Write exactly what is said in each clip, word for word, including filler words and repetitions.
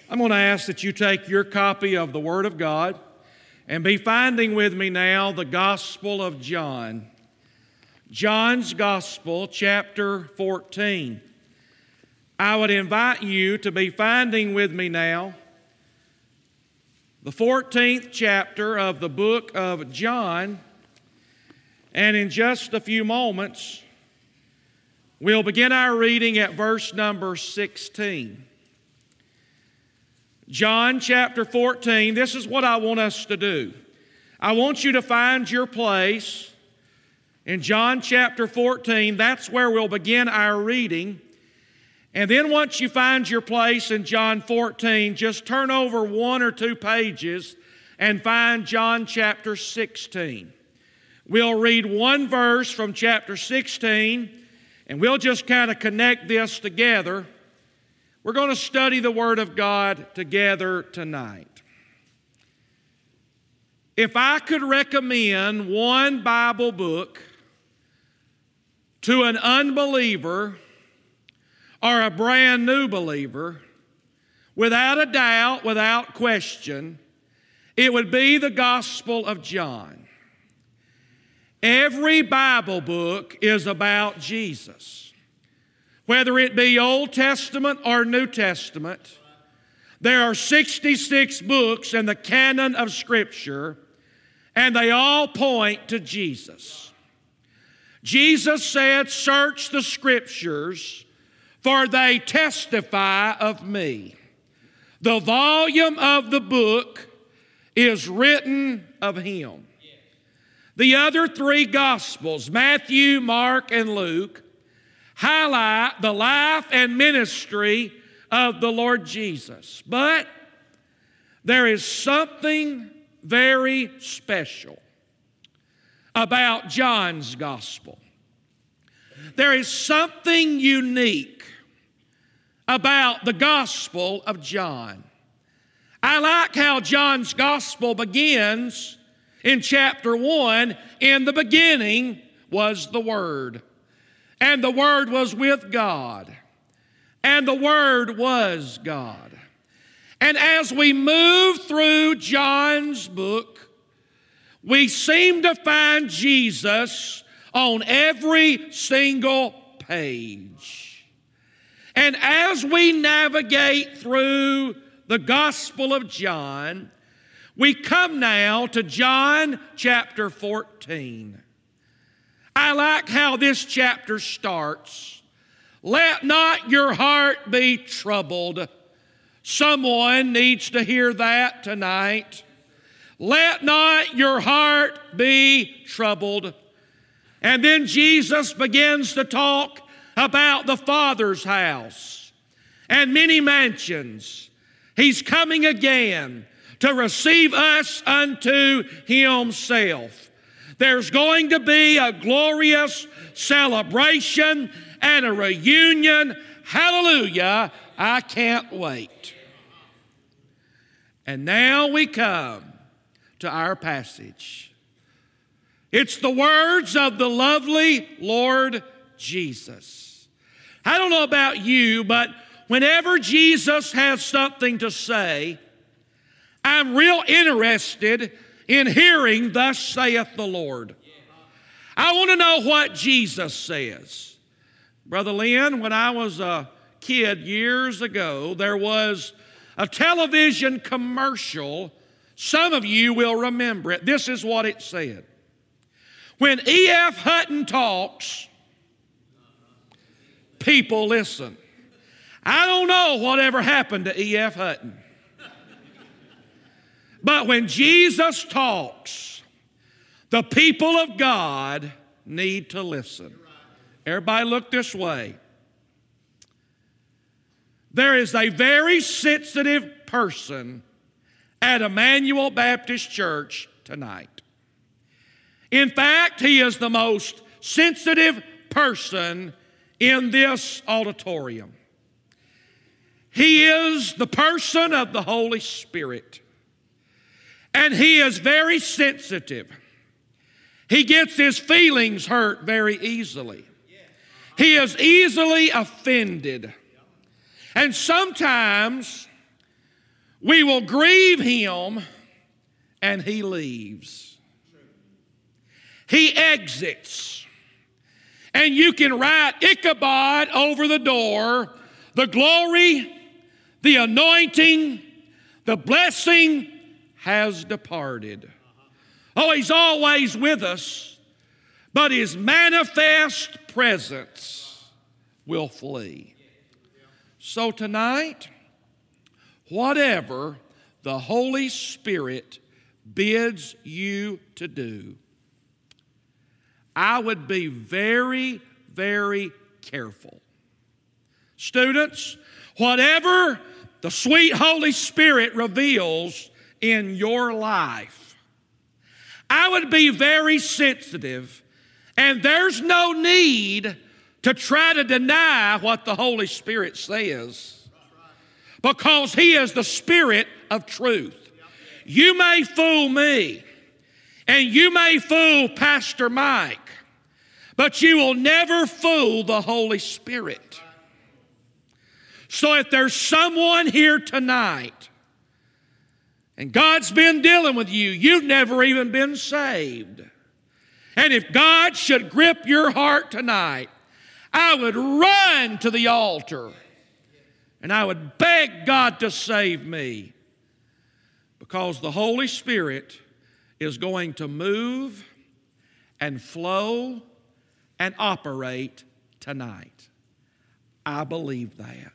I'm going to ask that you take your copy of the Word of God and be finding with me now the Gospel of John. John's Gospel, chapter fourteen. I would invite you to be finding with me now the fourteenth chapter of the book of John. And in just a few moments, we'll begin our reading at verse number sixteen. John chapter fourteen, this is what I want us to do. I want you to find your place in John chapter fourteen. That's where we'll begin our reading. And then once you find your place in John fourteen, just turn over one or two pages and find John chapter sixteen. We'll read one verse from chapter sixteen, and we'll just kind of connect this together. We're going to study the Word of God together tonight. If I could recommend one Bible book to an unbeliever or a brand new believer, without a doubt, without question, it would be the Gospel of John. Every Bible book is about Jesus. Whether it be Old Testament or New Testament, there are sixty-six books in the canon of Scripture, and they all point to Jesus. Jesus said, "Search the Scriptures, for they testify of me." The volume of the book is written of Him. The other three Gospels, Matthew, Mark, and Luke, highlight the life and ministry of the Lord Jesus. But there is something very special about John's Gospel. There is something unique about the Gospel of John. I like how John's Gospel begins in chapter one. In the beginning was the Word, and the Word was with God, and the Word was God. And as we move through John's book, we seem to find Jesus on every single page. And as we navigate through the Gospel of John, we come now to John chapter fourteen. I like how this chapter starts. Let not your heart be troubled. Someone needs to hear that tonight. Let not your heart be troubled. And then Jesus begins to talk about the Father's house and many mansions. He's coming again to receive us unto Himself. There's going to be a glorious celebration and a reunion. Hallelujah, I can't wait. And now we come to our passage. It's the words of the lovely Lord Jesus. I don't know about you, but whenever Jesus has something to say, I'm real interested in hearing, "Thus saith the Lord." I want to know what Jesus says. Brother Lynn, when I was a kid years ago, there was a television commercial. Some of you will remember it. This is what it said. When E F Hutton talks, people listen. I don't know whatever happened to E F Hutton. But when Jesus talks, the people of God need to listen. Everybody look this way. There is a very sensitive person at Emmanuel Baptist Church tonight. In fact, he is the most sensitive person in this auditorium. He is the person of the Holy Spirit. And he is very sensitive. He gets his feelings hurt very easily. He is easily offended. And sometimes we will grieve him and he leaves. He exits. And you can write Ichabod over the door. The glory, the anointing, the blessing has departed. Oh, he's always with us, but his manifest presence will flee. So tonight, whatever the Holy Spirit bids you to do, I would be very, very careful. Students, whatever the sweet Holy Spirit reveals in your life, I would be very sensitive, and there's no need to try to deny what the Holy Spirit says, because He is the Spirit of truth. You may fool me, and you may fool Pastor Mike, but you will never fool the Holy Spirit. So if there's someone here tonight, and God's been dealing with you, you've never even been saved, and if God should grip your heart tonight, I would run to the altar and I would beg God to save me, because the Holy Spirit is going to move and flow and operate tonight. I believe that.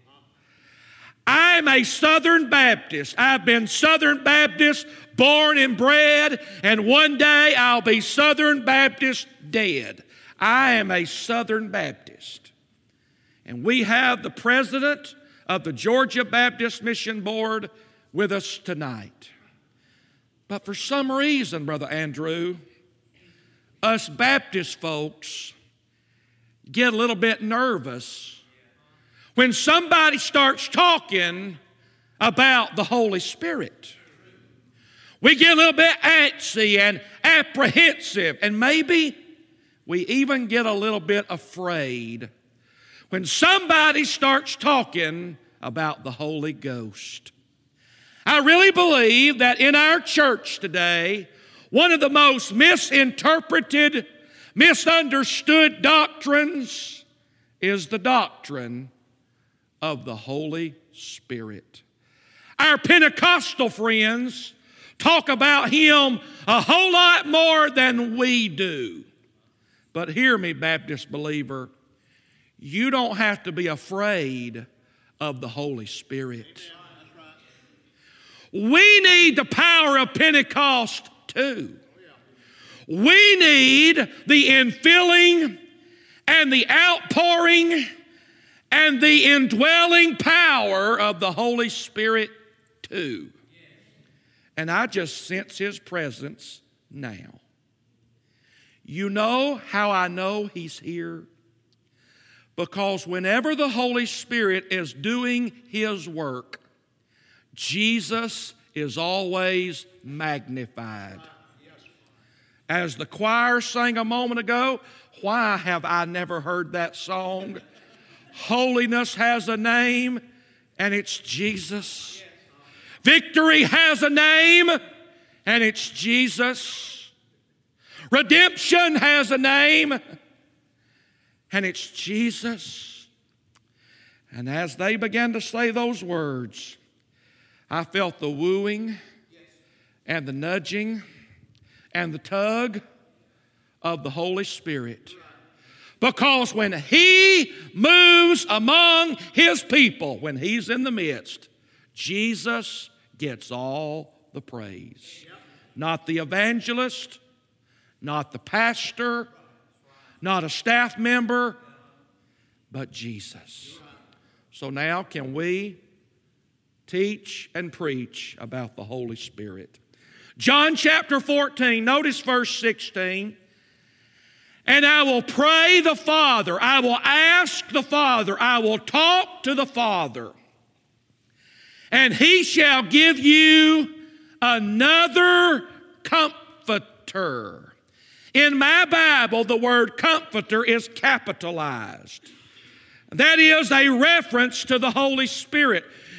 I'm a Southern Baptist. I've been Southern Baptist, born and bred, and one day I'll be Southern Baptist dead. I am a Southern Baptist. And we have the president of the Georgia Baptist Mission Board with us tonight. But for some reason, Brother Andrew, us Baptist folks get a little bit nervous when somebody starts talking about the Holy Spirit. We get a little bit antsy and apprehensive, and maybe we even get a little bit afraid when somebody starts talking about the Holy Ghost. I really believe that in our church today, one of the most misinterpreted, misunderstood doctrines is the doctrine of the Holy Spirit. Our Pentecostal friends talk about Him a whole lot more than we do. But hear me, Baptist believer, you don't have to be afraid of the Holy Spirit. We need the power of Pentecost too. We need the infilling and the outpouring and the indwelling power of the Holy Spirit too. And I just sense His presence now. You know how I know He's here? Because whenever the Holy Spirit is doing His work, Jesus is always magnified. As the choir sang a moment ago, why have I never heard that song? Holiness has a name, and it's Jesus. Victory has a name, and it's Jesus. Redemption has a name, and it's Jesus. And as they began to say those words, I felt the wooing and the nudging and the tug of the Holy Spirit. Because when He moves among His people, when He's in the midst, Jesus gets all the praise. Not the evangelist, not the pastor, not a staff member, but Jesus. So now can we teach and preach about the Holy Spirit? John chapter fourteen, notice verse sixteen. And I will pray the Father, I will ask the Father, I will talk to the Father, and He shall give you another comforter. In my Bible, the word comforter is capitalized. That is a reference to the Holy Spirit.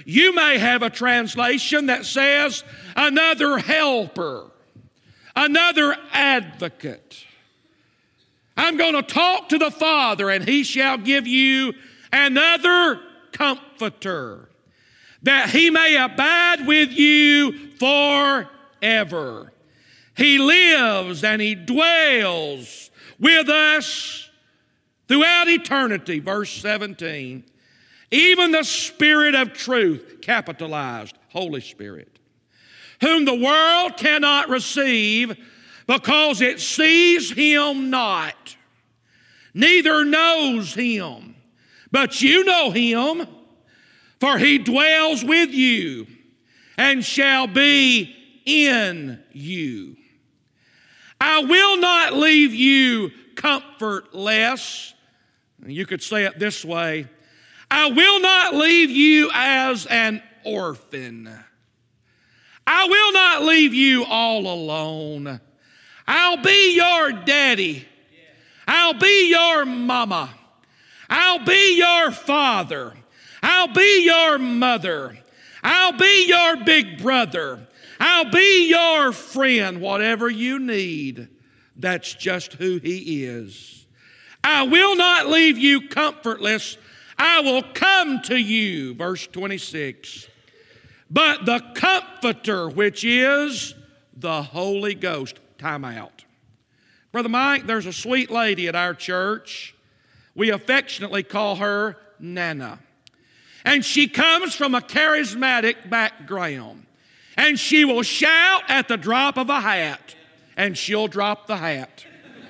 You may have a translation that says another helper, another advocate. I'm going to talk to the Father, and He shall give you another comforter, that He may abide with you forever. He lives and He dwells with us throughout eternity. Verse seventeen. Even the Spirit of truth, capitalized, Holy Spirit, whom the world cannot receive because it sees Him not, neither knows Him. But you know Him, for He dwells with you and shall be in you. I will not leave you comfortless. You could say it this way: I will not leave you as an orphan. I will not leave you all alone. I'll be your daddy. I'll be your mama. I'll be your father. I'll be your mother. I'll be your big brother. I'll be your friend. Whatever you need, that's just who He is. I will not leave you comfortless. I will come to you. Verse twenty-six. But the Comforter, which is the Holy Ghost. Time out. Brother Mike, there's a sweet lady at our church. We affectionately call her Nana. And she comes from a charismatic background. And she will shout at the drop of a hat. And she'll drop the hat.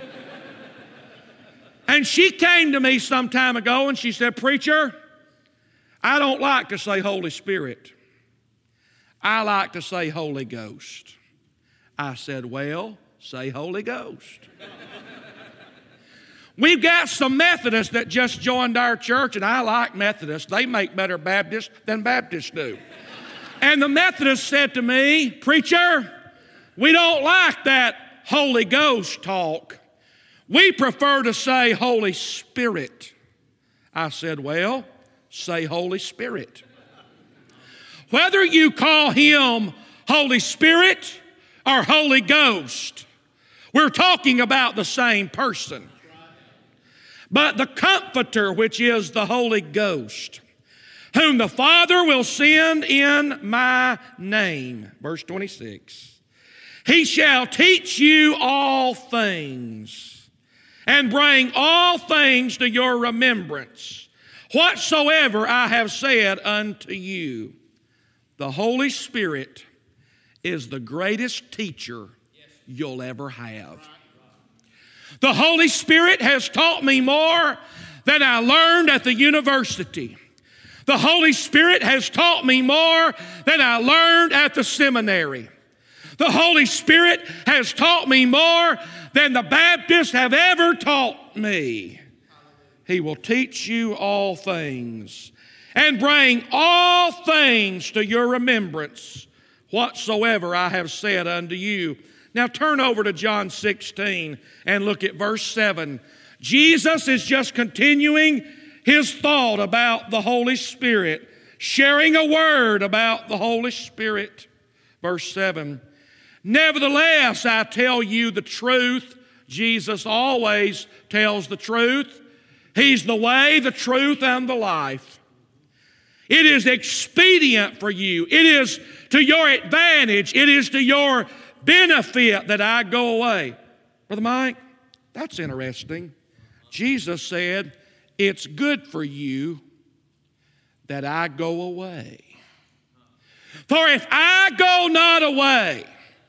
And she came to me some time ago and she said, "Preacher, I don't like to say Holy Spirit. I like to say Holy Ghost." I said, "Well, say Holy Ghost." We've got some Methodists that just joined our church, and I like Methodists. They make better Baptists than Baptists do. And the Methodist said to me, "Preacher, we don't like that Holy Ghost talk. We prefer to say Holy Spirit." I said, "Well, say Holy Spirit." Whether you call Him Holy Spirit or Holy Ghost, we're talking about the same person. But the Comforter, which is the Holy Ghost, whom the Father will send in my name. Verse twenty-six. He shall teach you all things and bring all things to your remembrance, whatsoever I have said unto you. The Holy Spirit is the greatest teacher you'll ever have. The Holy Spirit has taught me more than I learned at the university. The Holy Spirit has taught me more than I learned at the seminary. The Holy Spirit has taught me more than the Baptists have ever taught me. He will teach you all things and bring all things to your remembrance, whatsoever I have said unto you. Now turn over to John sixteen and look at verse seven. Jesus is just continuing His thought about the Holy Spirit, sharing a word about the Holy Spirit. Verse seven. Nevertheless, I tell you the truth. Jesus always tells the truth. He's the way, the truth, and the life. It is expedient for you. It is to your advantage. It is to your benefit that I go away. Brother Mike, that's interesting. Jesus said, it's good for you that I go away. For if I go not away,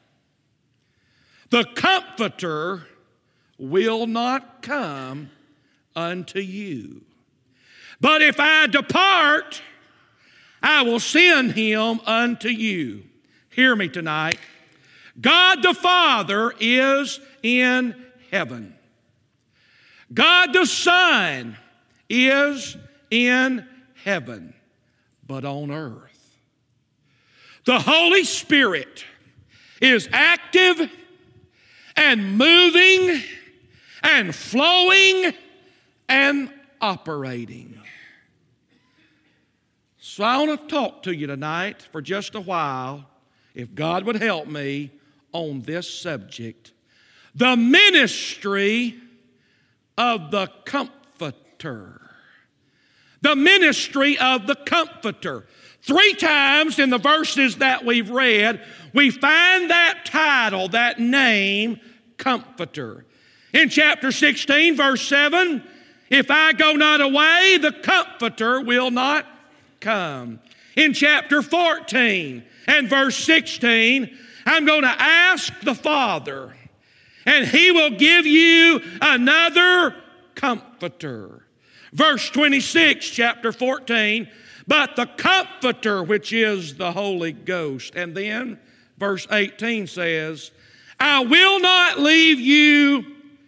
the Comforter will not come unto you. But if I depart, I will send Him unto you. Hear me tonight. God the Father is in heaven. God the Son is in heaven, but on earth. The Holy Spirit is active and moving and flowing and operating. So I want to talk to you tonight for just a while, if God would help me, on this subject. The ministry of the Comforter. The ministry of the Comforter. Three times in the verses that we've read, we find that title, that name, Comforter. In chapter sixteen, verse seven, if I go not away, the Comforter will not come. In chapter fourteen and verse sixteen, I'm going to ask the Father, and He will give you another Comforter. Verse twenty-six, chapter fourteen, but the Comforter, which is the Holy Ghost. And then verse eighteen says, I will not leave you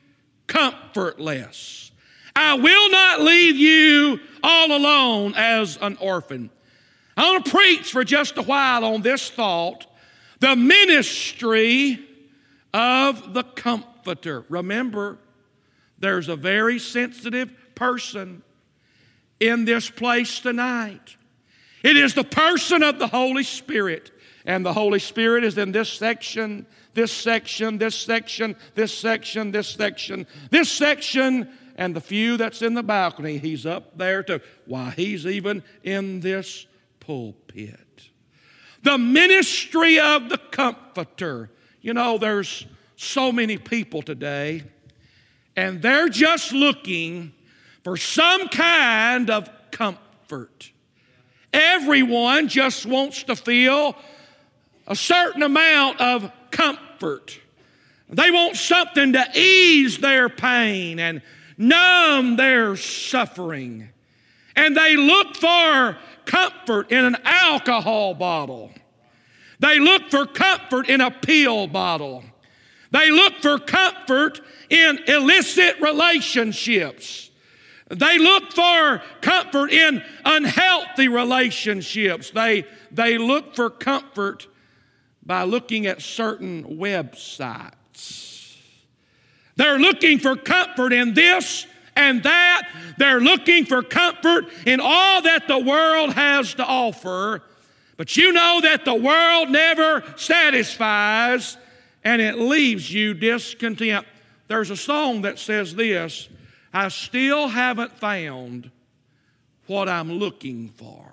comfortless. I will not leave you all alone as an orphan. I want to preach for just a while on this thought, the ministry of the Comforter. Remember, there's a very sensitive person in this place tonight. It is the person of the Holy Spirit. And the Holy Spirit is in this section, this section, this section, this section, this section, this section, and the few that's in the balcony, He's up there too. Why, He's even in this pulpit. The ministry of the Comforter. You know, there's so many people today, and they're just looking for some kind of comfort. Everyone just wants to feel a certain amount of comfort. They want something to ease their pain and numb their suffering. And they look for comfort in an alcohol bottle. They look for comfort in a pill bottle. They look for comfort in illicit relationships. They look for comfort in unhealthy relationships. They, they look for comfort by looking at certain websites. They're looking for comfort in this and that. They're looking for comfort in all that the world has to offer. But you know that the world never satisfies, and it leaves you discontent. There's a song that says this, I still haven't found what I'm looking for.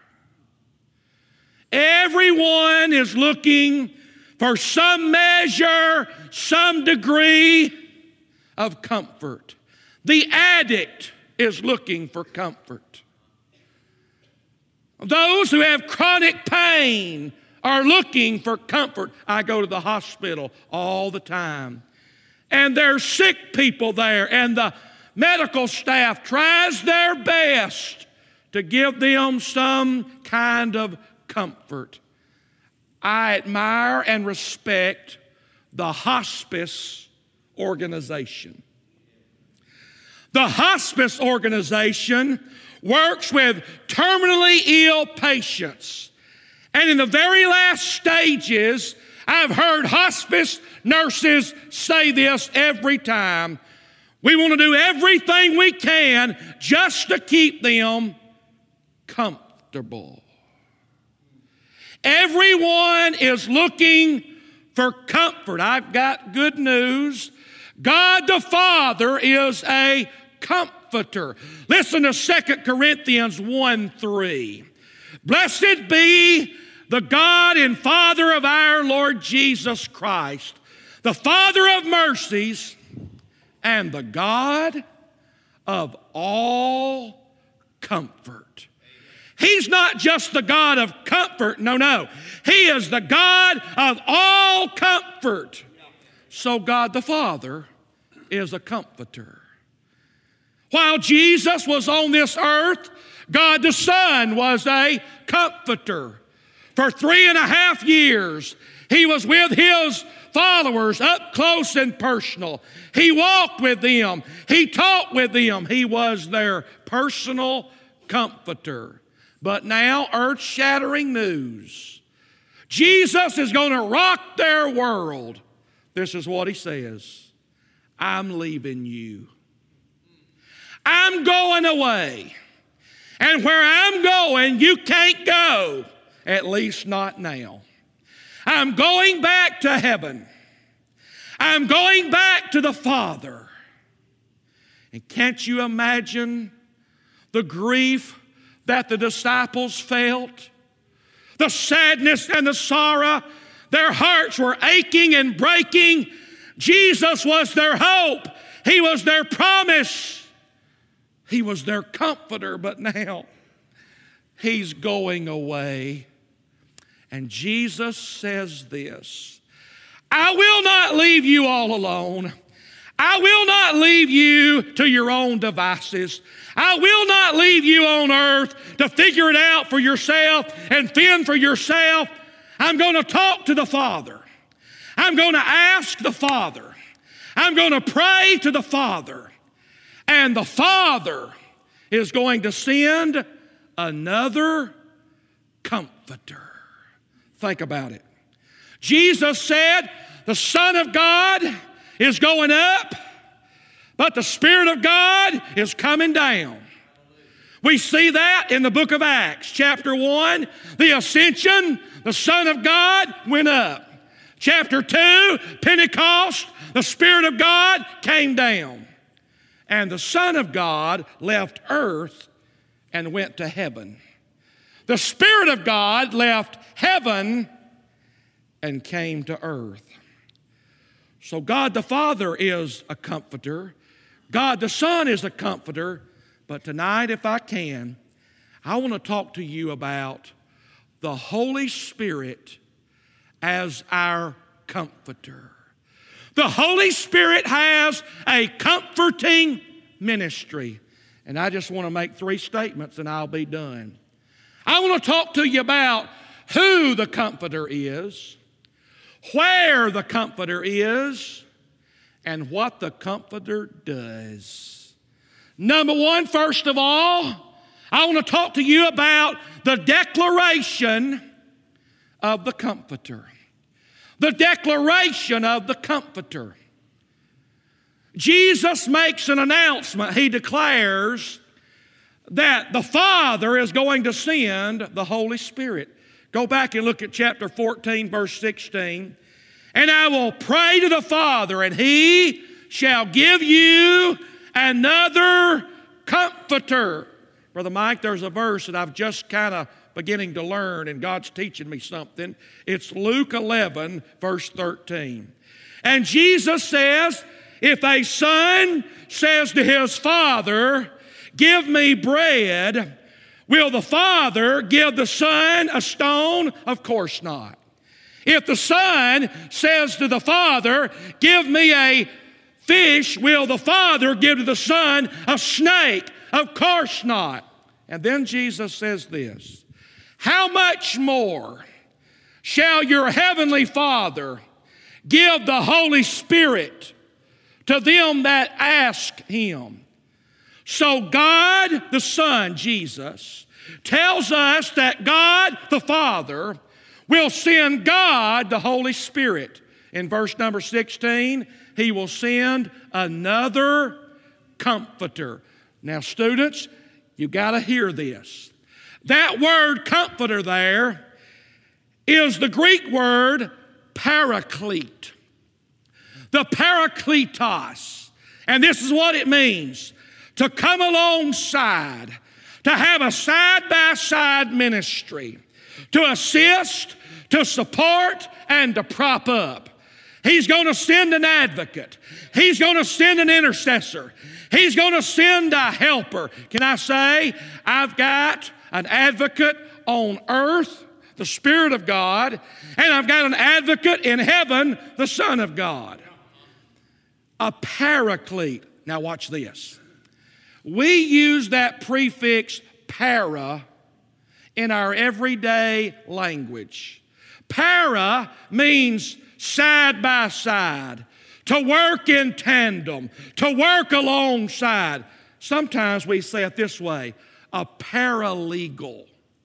Everyone is looking for some measure, some degree of comfort. The addict is looking for comfort. Those who have chronic pain are looking for comfort. I go to the hospital all the time, and there's sick people there, and the medical staff tries their best to give them some kind of comfort. I admire and respect the hospice organization. The hospice organization works with terminally ill patients. And in the very last stages, I've heard hospice nurses say this every time. We want to do everything we can just to keep them comfortable. Everyone is looking for comfort. I've got good news. God the Father is a comforter. Listen to Second Corinthians one three. Blessed be the God and Father of our Lord Jesus Christ, the Father of mercies and the God of all comfort. He's not just the God of comfort. No, no. He is the God of all comfort. So God the Father is a comforter. While Jesus was on this earth, God the Son was a comforter. For three and a half years, He was with His followers up close and personal. He walked with them. He talked with them. He was their personal comforter. But now, earth-shattering news. Jesus is going to rock their world. This is what He says. I'm leaving you. I'm going away. And where I'm going, you can't go, at least not now. I'm going back to heaven. I'm going back to the Father. And can't you imagine the grief that the disciples felt? The sadness and the sorrow. Their hearts were aching and breaking. Jesus was their hope. He was their promise. He was their comforter. But now He's going away. And Jesus says this, I will not leave you all alone. I will not leave you to your own devices. I will not leave you on earth to figure it out for yourself and fend for yourself. I'm going to talk to the Father. I'm going to ask the Father. I'm going to pray to the Father. And the Father is going to send another comforter. Think about it. Jesus said the Son of God is going up, but the Spirit of God is coming down. We see that in the book of Acts, chapter one, the ascension, the Son of God went up. Chapter two, Pentecost, the Spirit of God came down. And the Son of God left earth and went to heaven. The Spirit of God left heaven and came to earth. So God the Father is a comforter. God the Son is a comforter. But tonight, if I can, I want to talk to you about the Holy Spirit as our comforter. The Holy Spirit has a comforting ministry. And I just want to make three statements and I'll be done. I want to talk to you about who the comforter is, where the comforter is, and what the comforter does. Number one, first of all, I want to talk to you about the declaration of the comforter. The declaration of the comforter. Jesus makes an announcement. He declares that the Father is going to send the Holy Spirit. Go back and look at chapter fourteen, verse sixteen. And I will pray to the Father, and He shall give you another comforter. Brother Mike, there's a verse that I've just kind of beginning to learn, and God's teaching me something. It's Luke eleven, verse thirteen. And Jesus says, if a son says to his father, give me bread, will the father give the son a stone? Of course not. If the son says to the father, give me a fish, will the father give to the son a snake? Of course not. And then Jesus says this, how much more shall your heavenly Father give the Holy Spirit to them that ask Him? So God the Son, Jesus, tells us that God the Father will send God the Holy Spirit. In verse number sixteen, He will send another comforter. Now, students, you've got to hear this. That word comforter there is the Greek word paraclete. The parakletos. And this is what it means. To come alongside. To have a side-by-side ministry. To assist, to support, and to prop up. He's going to send an advocate. He's going to send an intercessor. He's going to send a helper. Can I say, I've got an advocate on earth, the Spirit of God, and I've got an advocate in heaven, the Son of God. A paraclete. Now watch this. We use that prefix para in our everyday language. Para means side by side, to work in tandem, to work alongside. Sometimes we say it this way, a paralegal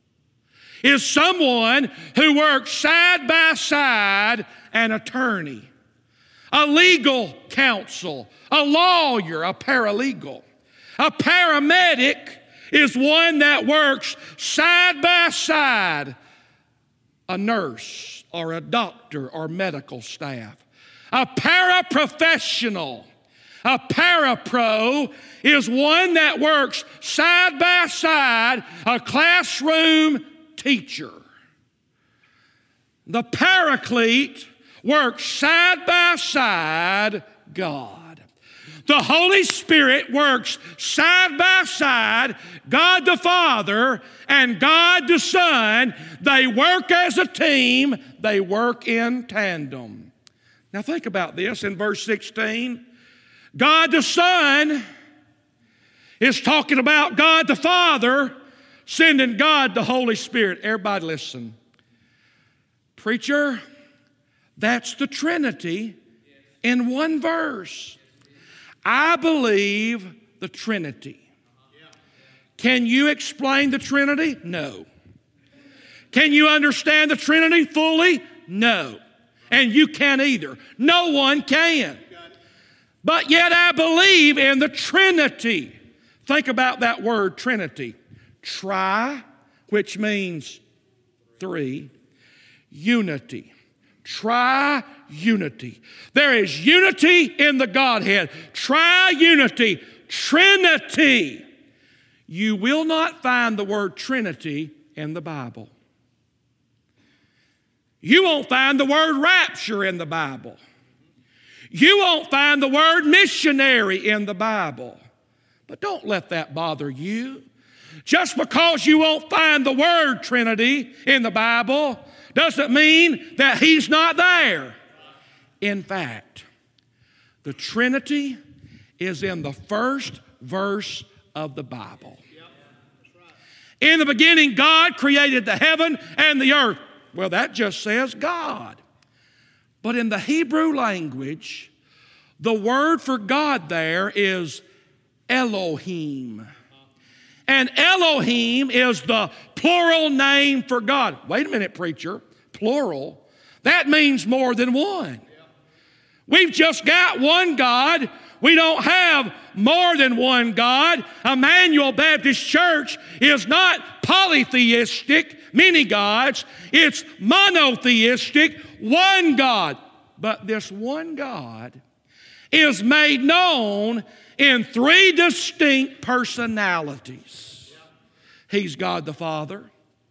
is someone who works side by side an attorney, a legal counsel, a lawyer, a paralegal. A paramedic is one that works side by side a nurse or a doctor or medical staff. A paraprofessional, a parapro, is one that works side by side a classroom teacher. The paraclete works side by side God. The Holy Spirit works side by side God the Father and God the Son. They work as a team. They work in tandem. Now think about this in verse sixteen. God the Son is talking about God the Father sending God the Holy Spirit. Everybody listen. Preacher, that's the Trinity in one verse. I believe the Trinity. Can you explain the Trinity? No. Can you understand the Trinity fully? No. And you can't either. No one can. But yet I believe in the Trinity. Think about that word, Trinity. Tri, which means three. Unity. Tri-unity. There is unity in the Godhead. Tri-unity. Trinity. You will not find the word Trinity in the Bible. You won't find the word rapture in the Bible. You won't find the word missionary in the Bible. But don't let that bother you. Just because you won't find the word Trinity in the Bible doesn't mean that He's not there. In fact, the Trinity is in the first verse of the Bible. In the beginning, God created the heaven and the earth. Well, that just says God. But in the Hebrew language, the word for God there is Elohim. And Elohim is the plural name for God. Wait a minute, preacher. Plural? That means more than one. We've just got one God. We don't have more than one God. Emmanuel Baptist Church is not polytheistic, many gods. It's monotheistic, one God. But this one God is made known in three distinct personalities. He's God the Father.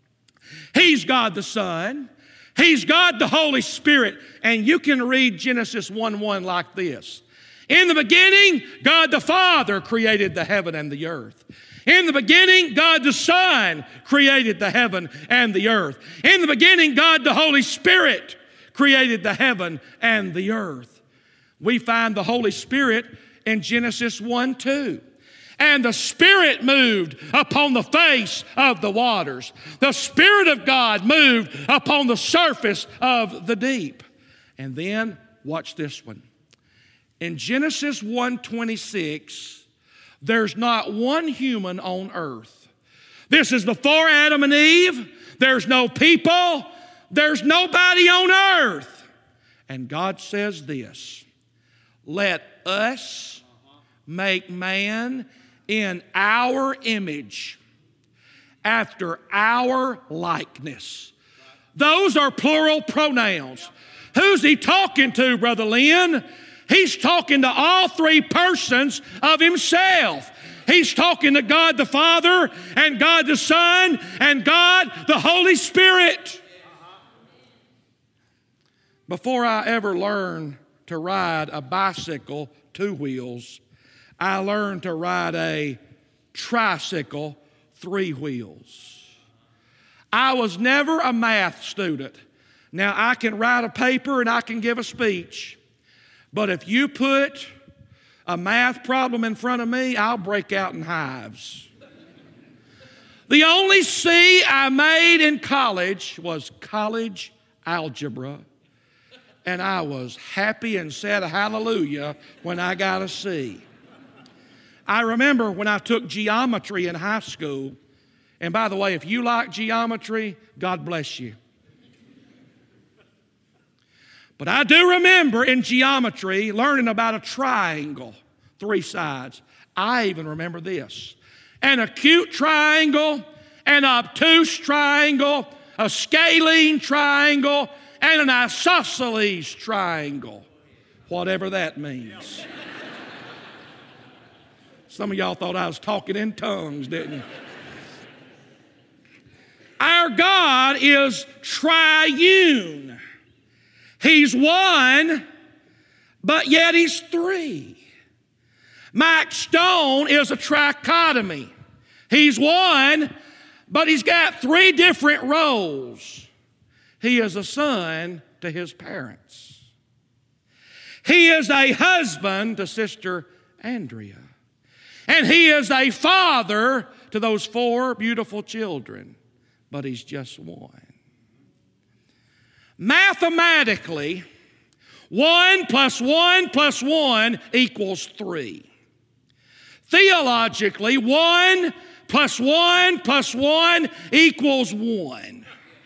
He's God the Son. He's God the Holy Spirit. And you can read Genesis one one like this. In the beginning, God the Father created the heaven and the earth. In the beginning, God the Son created the heaven and the earth. In the beginning, God the Holy Spirit created the heaven and the earth. We find the Holy Spirit in Genesis one two. And the Spirit moved upon the face of the waters. The Spirit of God moved upon the surface of the deep. And then, watch this one. In Genesis one twenty-six, there's not one human on earth. This is before Adam and Eve. There's no people. There's nobody on earth. And God says this, let us make man in our image, after our likeness. Those are plural pronouns. Who's he talking to, Brother Lynn? He's talking to all three persons of himself. He's talking to God the Father and God the Son and God the Holy Spirit. Before I ever learned to ride a bicycle, two wheels, I learned to ride a tricycle, three wheels. I was never a math student. Now, I can write a paper and I can give a speech, but if you put a math problem in front of me, I'll break out in hives. The only C I made in college was college algebra, and I was happy and said hallelujah when I got a C. I remember when I took geometry in high school, and by the way, if you like geometry, God bless you. But I do remember in geometry learning about a triangle, three sides. I even remember this. an acute triangle, an obtuse triangle, a scalene triangle, and an isosceles triangle, whatever that means. Some of y'all thought I was talking in tongues, didn't you? Our God is triune. He's one, but yet He's three. Mike Stone is a trichotomy. He's one, but he's got three different roles. He is a son to his parents. He is a husband to Sister Andrea. And he is a father to those four beautiful children. But he's just one. Mathematically, one plus one plus one equals three. Theologically, one plus one plus one equals one.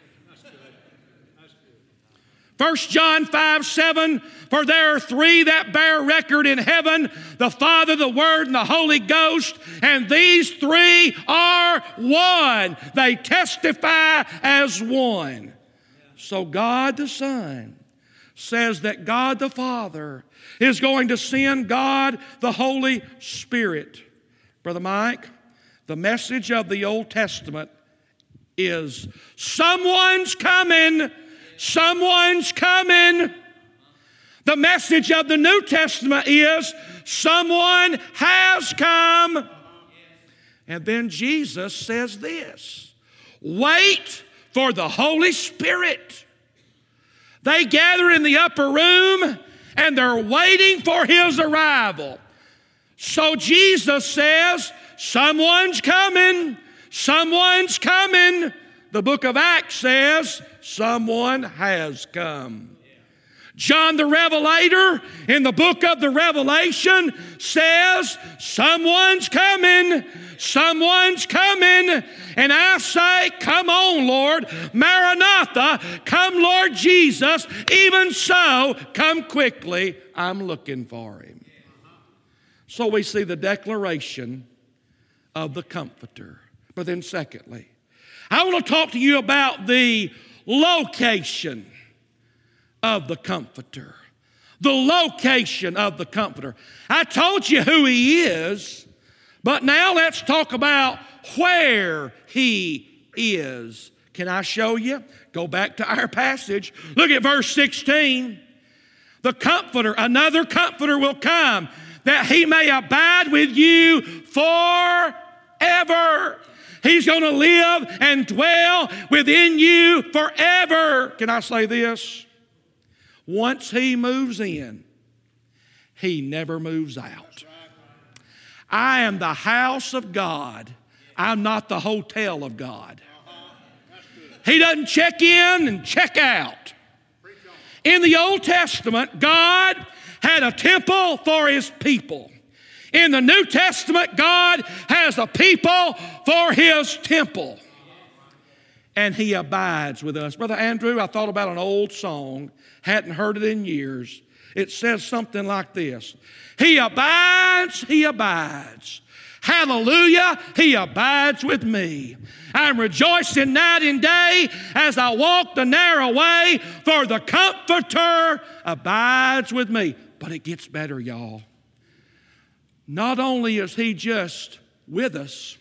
First John five seven, for there are three that bear record in heaven, the Father, the Word, and the Holy Ghost, and these three are one. They testify as one. So God the Son says that God the Father is going to send God the Holy Spirit. Brother Mike, the message of the Old Testament is someone's coming. Someone's coming. The message of the New Testament is someone has come. And then Jesus says this, wait for the Holy Spirit. They gather in the upper room and they're waiting for His arrival. So Jesus says, someone's coming. Someone's coming. The book of Acts says, someone has come. John the Revelator in the book of the Revelation says, someone's coming, someone's coming. And I say, come on, Lord, Maranatha, come, Lord Jesus. Even so, come quickly, I'm looking for Him. So we see the declaration of the Comforter. But then secondly, I want to talk to you about the location of the Comforter. The location of the Comforter. I told you who He is, but now let's talk about where He is. Can I show you? Go back to our passage. Look at verse sixteen. The Comforter, another Comforter will come, that He may abide with you forever. He's going to live and dwell within you forever. Can I say this? Once He moves in, He never moves out. I am the house of God. I'm not the hotel of God. He doesn't check in and check out. In the Old Testament, God had a temple for His people. In the New Testament, God has a people for His temple. And He abides with us. Brother Andrew, I thought about an old song. Hadn't heard it in years. It says something like this. He abides, He abides. Hallelujah, He abides with me. I'm rejoicing night and day as I walk the narrow way, for the Comforter abides with me. But it gets better, y'all. Not only is He just with us,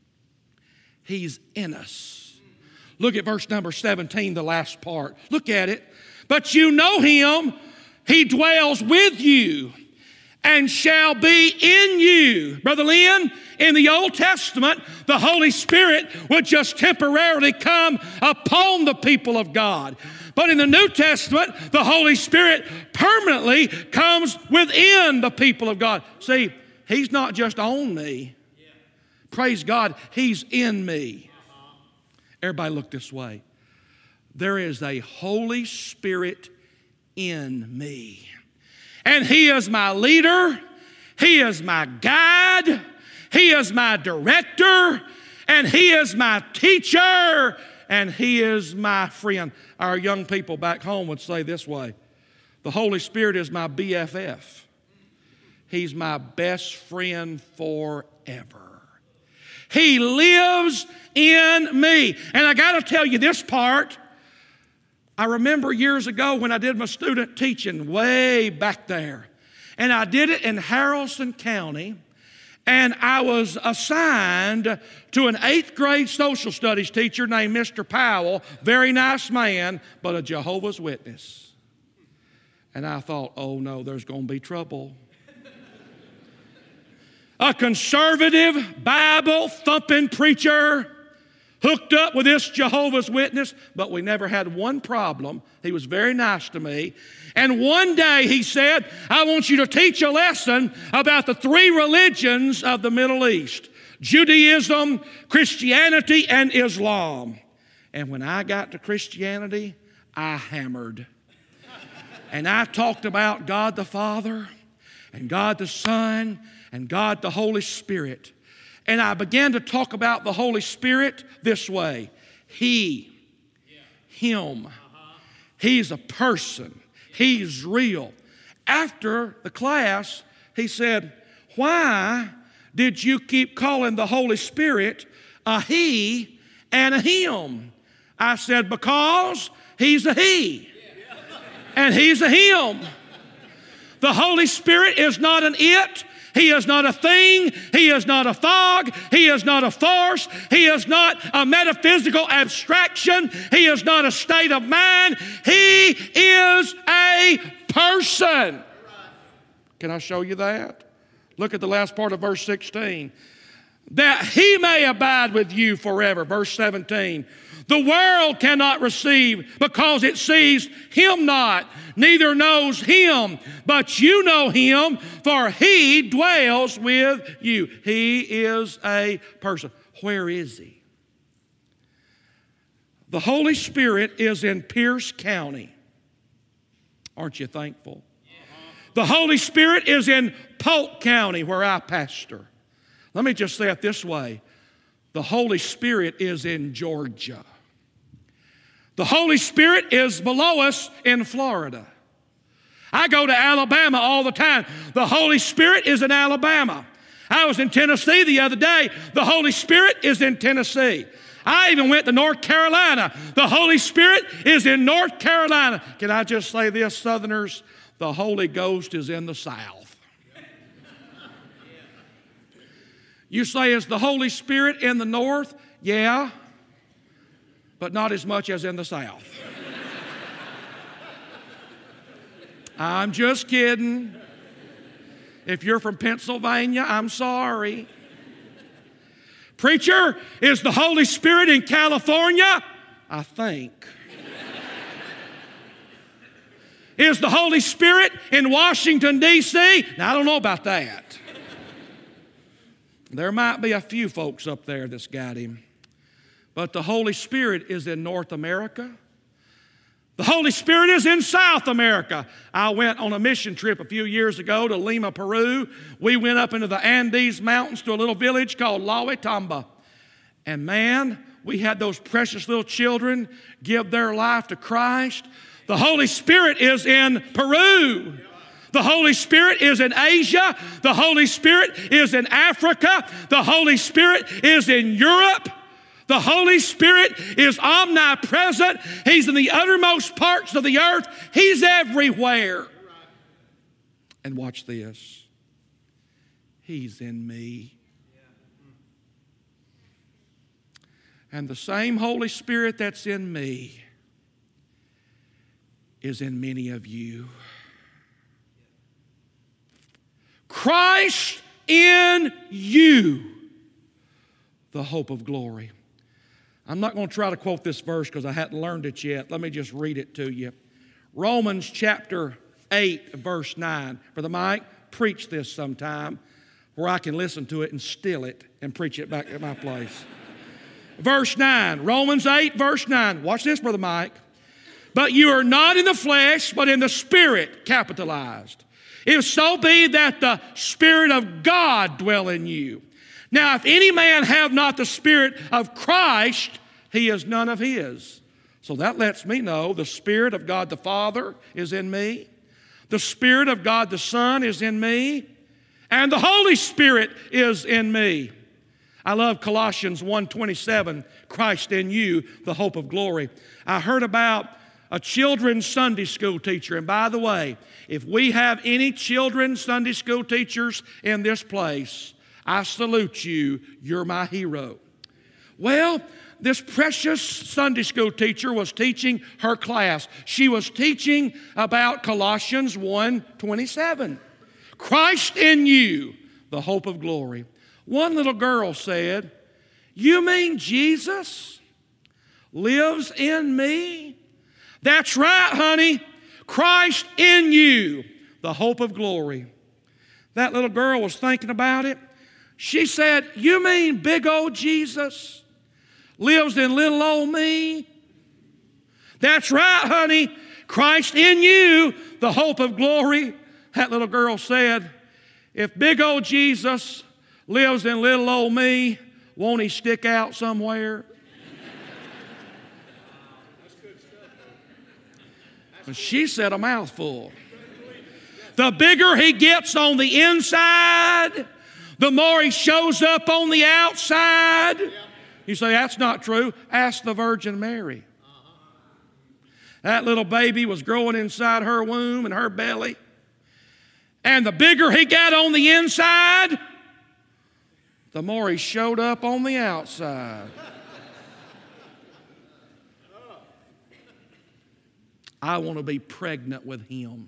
He's in us. Look at verse number seventeen, the last part. Look at it. But you know Him, He dwells with you and shall be in you. Brother Lynn, in the Old Testament, the Holy Spirit would just temporarily come upon the people of God. But in the New Testament, the Holy Spirit permanently comes within the people of God. See, He's not just on me. Praise God, He's in me. Everybody look this way. There is a Holy Spirit in me. And He is my leader. He is my guide. He is my director. And He is my teacher. And He is my friend. Our young people back home would say this way. The Holy Spirit is my B F F. He's my best friend forever. He lives in me. And I got to tell you this part. I remember years ago when I did my student teaching way back there. And I did it in Haralson County. And I was assigned to an eighth grade social studies teacher named Mister Powell. Very nice man, but a Jehovah's Witness. And I thought, oh no, there's going to be trouble. A conservative, Bible-thumping preacher hooked up with this Jehovah's Witness, but we never had one problem. He was very nice to me. And one day he said, I want you to teach a lesson about the three religions of the Middle East: Judaism, Christianity, and Islam. And when I got to Christianity, I hammered. And I talked about God the Father and God the Son and God the Holy Spirit. And I began to talk about the Holy Spirit this way. He, Him, He's a person. He's real. After the class, he said, why did you keep calling the Holy Spirit a He and a Him? I said, because He's a He and He's a Him. The Holy Spirit is not an it. He is not a thing. He is not a fog. He is not a force. He is not a metaphysical abstraction. He is not a state of mind. He is a person. Can I show you that? Look at the last part of verse sixteen. That He may abide with you forever. Verse seventeen. The world cannot receive because it sees Him not, neither knows Him. But you know Him, for He dwells with you. He is a person. Where is He? The Holy Spirit is in Pierce County. Aren't you thankful? The Holy Spirit is in Polk County, where I pastor. Let me just say it this way. The Holy Spirit is in Georgia. The Holy Spirit is below us in Florida. I go to Alabama all the time. The Holy Spirit is in Alabama. I was in Tennessee the other day. The Holy Spirit is in Tennessee. I even went to North Carolina. The Holy Spirit is in North Carolina. Can I just say this, Southerners? The Holy Ghost is in the South. You say, is the Holy Spirit in the North? Yeah, but not as much as in the South. I'm just kidding. If you're from Pennsylvania, I'm sorry. Preacher, is the Holy Spirit in California? I think. Is the Holy Spirit in Washington, D C? Now, I don't know about that. There might be a few folks up there that's got Him. But the Holy Spirit is in North America. The Holy Spirit is in South America. I went on a mission trip a few years ago to Lima, Peru. We went up into the Andes Mountains to a little village called Lawetamba. And man, we had those precious little children give their life to Christ. The Holy Spirit is in Peru. The Holy Spirit is in Asia. The Holy Spirit is in Africa. The Holy Spirit is in Europe. The Holy Spirit is omnipresent. He's in the uttermost parts of the earth. He's everywhere. And watch this. He's in me. And the same Holy Spirit that's in me is in many of you. Christ in you, the hope of glory. I'm not going to try to quote this verse because I hadn't learned it yet. Let me just read it to you. Romans chapter eight, verse nine. Brother Mike, preach this sometime where I can listen to it and steal it and preach it back at my place. Verse nine, Romans eight, verse nine. Watch this, Brother Mike. But you are not in the flesh, but in the Spirit, capitalized. If so be that the Spirit of God dwell in you. Now, if any man have not the Spirit of Christ, he is none of his. So that lets me know the Spirit of God the Father is in me. The Spirit of God the Son is in me. And the Holy Spirit is in me. I love Colossians one twenty-seven, Christ in you, the hope of glory. I heard about a children's Sunday school teacher. And by the way, if we have any children's Sunday school teachers in this place, I salute you. You're my hero. Well, this precious Sunday school teacher was teaching her class. She was teaching about Colossians one twenty-seven. Christ in you, the hope of glory. One little girl said, "You mean Jesus lives in me?" That's right, honey. Christ in you, the hope of glory. That little girl was thinking about it. She said, "You mean big old Jesus lives in little old me?" That's right, honey. Christ in you, the hope of glory. That little girl said, "If big old Jesus lives in little old me, won't he stick out somewhere?" But she said a mouthful. The bigger he gets on the inside, the more he shows up on the outside. You say, that's not true. Ask the Virgin Mary. That little baby was growing inside her womb and her belly. And the bigger he got on the inside, the more he showed up on the outside. I want to be pregnant with him.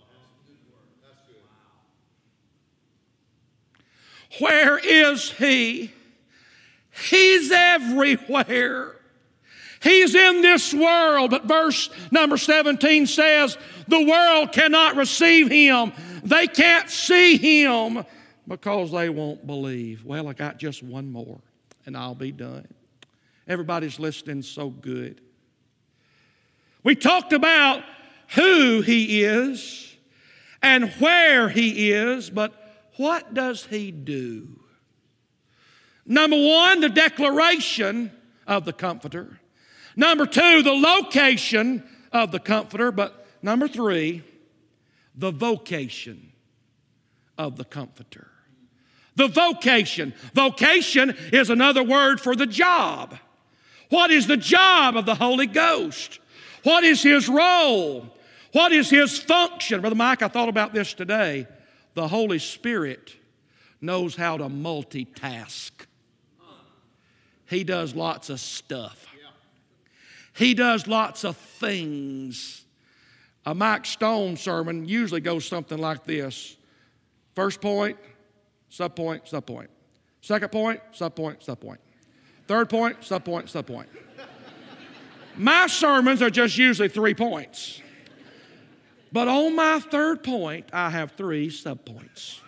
Where is he? He's everywhere. He's in this world. But verse number seventeen says, the world cannot receive him. They can't see him because they won't believe. Well, I got just one more and I'll be done. Everybody's listening so good. We talked about who he is and where he is, but what does he do? Number one, the declaration of the Comforter. Number two, the location of the Comforter. But number three, the vocation of the Comforter. The vocation. Vocation is another word for the job. What is the job of the Holy Ghost? What is his role? What is his function? Brother Mike, I thought about this today. The Holy Spirit knows how to multitask. He does lots of stuff. He does lots of things. A Mike Stone sermon usually goes something like this. First point, subpoint, subpoint. Second point, subpoint, subpoint. Third point, subpoint, subpoint. My sermons are just usually three points. But on my third point, I have three subpoints.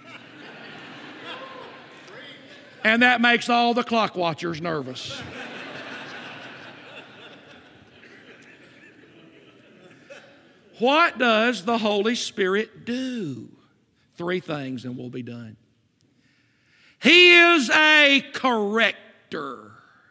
And that makes all the clock watchers nervous. What does the Holy Spirit do? Three things and we'll be done. He is a corrector.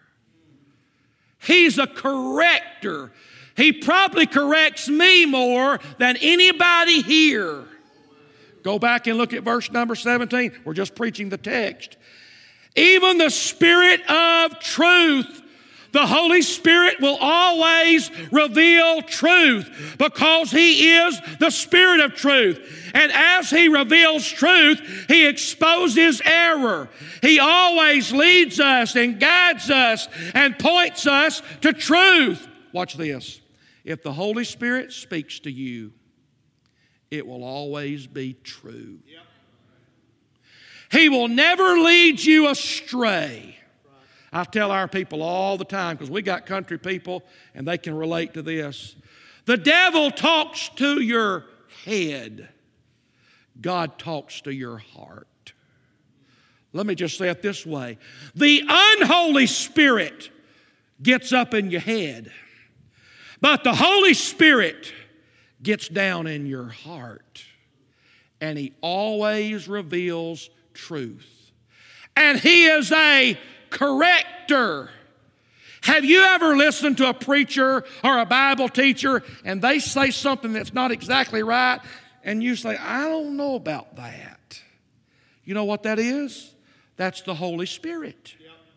He's a corrector. He probably corrects me more than anybody here. Go back and look at verse number seventeen. We're just preaching the text. Even the Spirit of truth. The Holy Spirit will always reveal truth because He is the Spirit of truth. And as He reveals truth, He exposes error. He always leads us and guides us and points us to truth. Watch this. If the Holy Spirit speaks to you, it will always be true. Yep. He will never lead you astray. I tell our people all the time, because we got country people and they can relate to this. The devil talks to your head. God talks to your heart. Let me just say it this way. The unholy spirit gets up in your head, but the Holy Spirit gets down in your heart, and He always reveals truth. And He is a corrector. Have you ever listened to a preacher or a Bible teacher and they say something that's not exactly right and you say, I don't know about that? You know what that is? That's the Holy Spirit. Yep.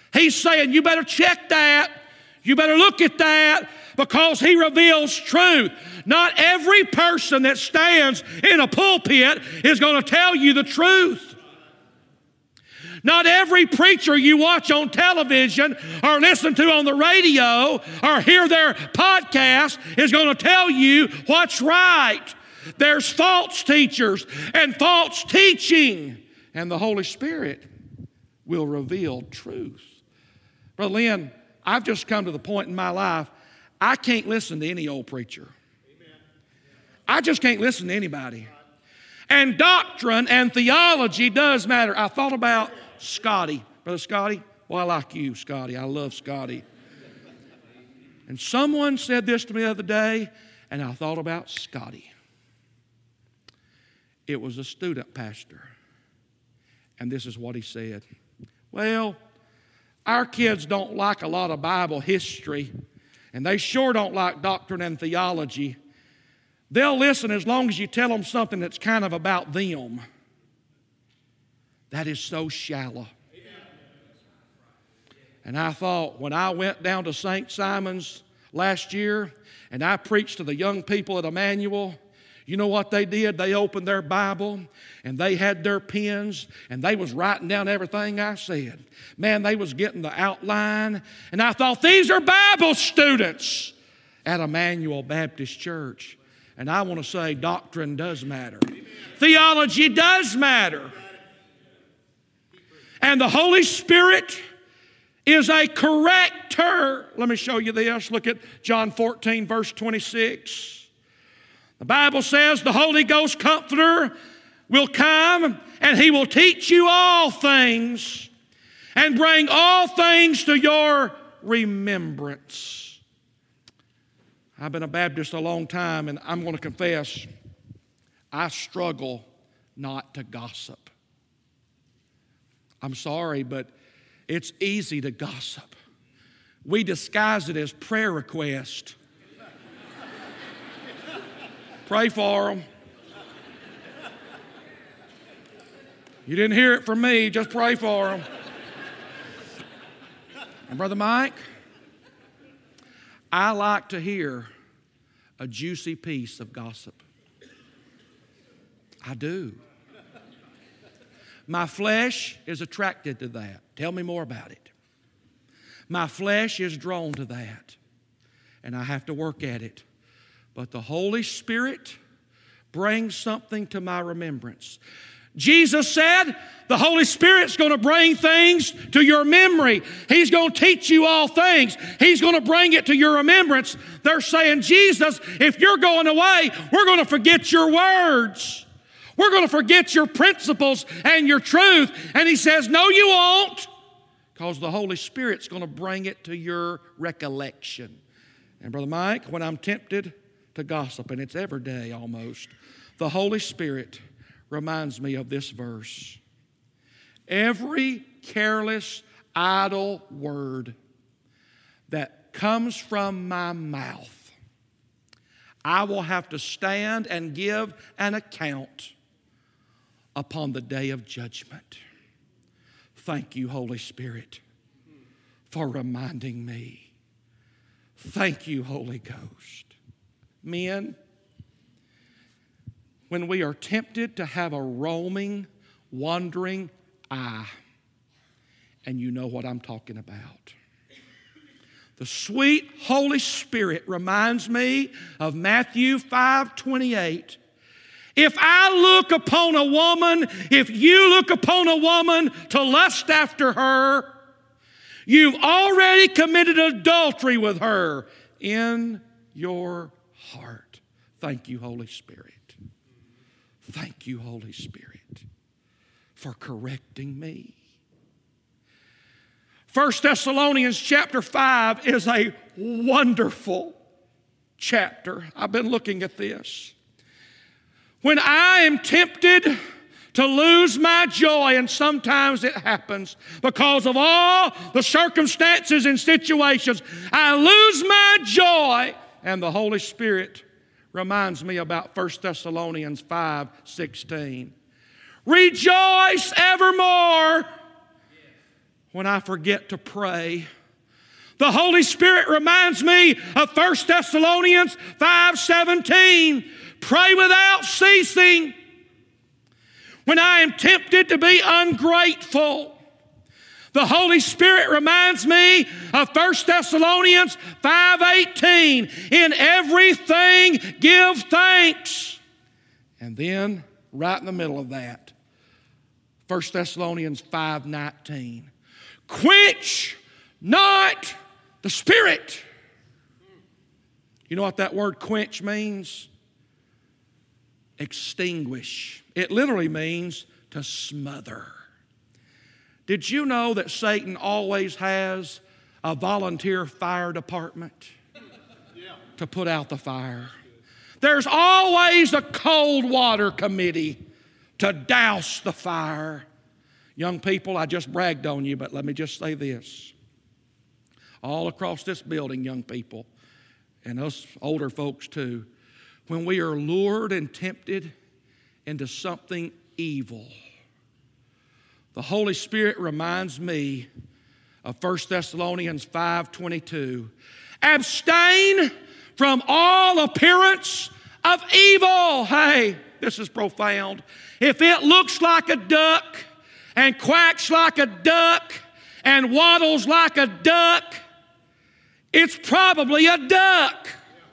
He's saying, you better check that. You better look at that, because He reveals truth. Not every person that stands in a pulpit is going to tell you the truth. Not every preacher you watch on television or listen to on the radio or hear their podcast is going to tell you what's right. There's false teachers and false teaching, and the Holy Spirit will reveal truth. Brother Lynn, I've just come to the point in my life, I can't listen to any old preacher. I just can't listen to anybody. And doctrine and theology does matter. I thought about Scotty. Brother Scotty, well, I like you, Scotty. I love Scotty. And someone said this to me the other day, and I thought about Scotty. It was a student pastor. And this is what he said. Well, our kids don't like a lot of Bible history, and they sure don't like doctrine and theology. They'll listen as long as you tell them something that's kind of about them. That is so shallow. And I thought, when I went down to Saint Simon's last year and I preached to the young people at Emmanuel, you know what they did? They opened their Bible and they had their pens and they was writing down everything I said. Man, they was getting the outline. And I thought, these are Bible students at Emmanuel Baptist Church. And I want to say doctrine does matter. Theology does matter. And the Holy Spirit is a corrector. Let me show you this. Look at John fourteen, verse twenty-six. The Bible says the Holy Ghost Comforter will come and He will teach you all things and bring all things to your remembrance. I've been a Baptist a long time, and I'm going to confess, I struggle not to gossip. I'm sorry, but it's easy to gossip. We disguise it as prayer request. Pray for them. You didn't hear it from me, just pray for them. And Brother Mike, I like to hear a juicy piece of gossip. I do. My flesh is attracted to that. Tell me more about it. My flesh is drawn to that, and I have to work at it. But the Holy Spirit brings something to my remembrance. Jesus said the Holy Spirit's going to bring things to your memory. He's going to teach you all things. He's going to bring it to your remembrance. They're saying, Jesus, if you're going away, we're going to forget your words. We're going to forget your principles and your truth. And He says, no, you won't, because the Holy Spirit's going to bring it to your recollection. And Brother Mike, when I'm tempted to gossip, and it's every day almost, the Holy Spirit reminds me of this verse. Every careless, idle word that comes from my mouth, I will have to stand and give an account upon the day of judgment. Thank you, Holy Spirit, for reminding me. Thank you, Holy Ghost. Men, when we are tempted to have a roaming, wandering eye, and you know what I'm talking about. The sweet Holy Spirit reminds me of Matthew five twenty-eight. If I look upon a woman, if you look upon a woman to lust after her, you've already committed adultery with her in your heart. Thank you, Holy Spirit. Thank you, Holy Spirit, for correcting me. First Thessalonians chapter five is a wonderful chapter. I've been looking at this. When I am tempted to lose my joy, and sometimes it happens because of all the circumstances and situations, I lose my joy, and the Holy Spirit reminds me about First Thessalonians five sixteen. Rejoice evermore. when I forget to pray. The Holy Spirit reminds me of First Thessalonians five seventeen. Pray without ceasing. When I am tempted to be ungrateful, the Holy Spirit reminds me of First Thessalonians five eighteen. In everything give thanks. And then right in the middle of that, First Thessalonians five nineteen. Quench not the Spirit. You know what that word quench means? Extinguish. It literally means to smother. Did you know that Satan always has a volunteer fire department to put out the fire? There's always a cold water committee to douse the fire. Young people, I just bragged on you, but let me just say this. All across this building, young people, and us older folks too, when we are lured and tempted into something evil, the Holy Spirit reminds me of First Thessalonians five twenty-two. Abstain from all appearance of evil. Hey, this is profound. If it looks like a duck and quacks like a duck and waddles like a duck, it's probably a duck.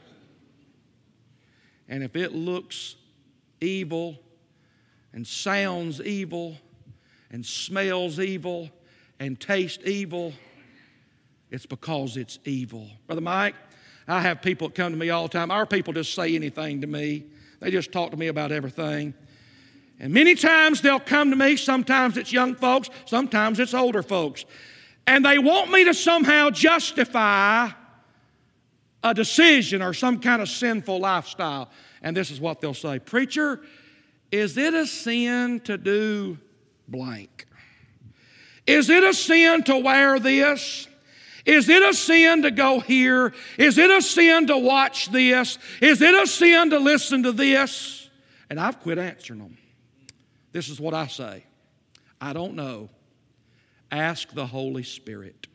And if it looks evil and sounds evil and smells evil and tastes evil, it's because it's evil. Brother Mike, I have people that come to me all the time. Our people just say anything to me. They just talk to me about everything. And many times they'll come to me. Sometimes it's young folks. Sometimes it's older folks. And they want me to somehow justify a decision or some kind of sinful lifestyle. And this is what they'll say. Preacher, is it a sin to do blank? Is it a sin to wear this? Is it a sin to go here? Is it a sin to watch this? Is it a sin to listen to this? And I've quit answering them. This is what I say. I don't know. Ask the Holy Spirit.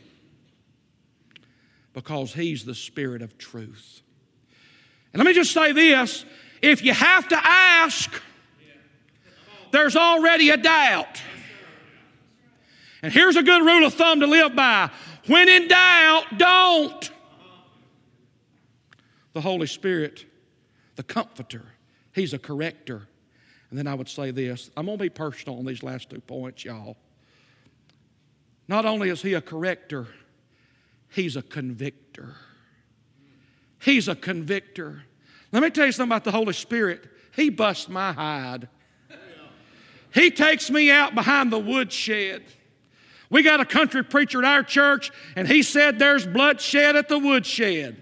Because He's the Spirit of truth. And let me just say this. If you have to ask, there's already a doubt. And here's a good rule of thumb to live by. When in doubt, don't. The Holy Spirit, the Comforter, He's a corrector. And then I would say this. I'm going to be personal on these last two points, y'all. Not only is He a corrector, He's a convictor. He's a convictor. Let me tell you something about the Holy Spirit. He busts my hide. He takes me out behind the woodshed. We got a country preacher at our church, and he said there's bloodshed at the woodshed.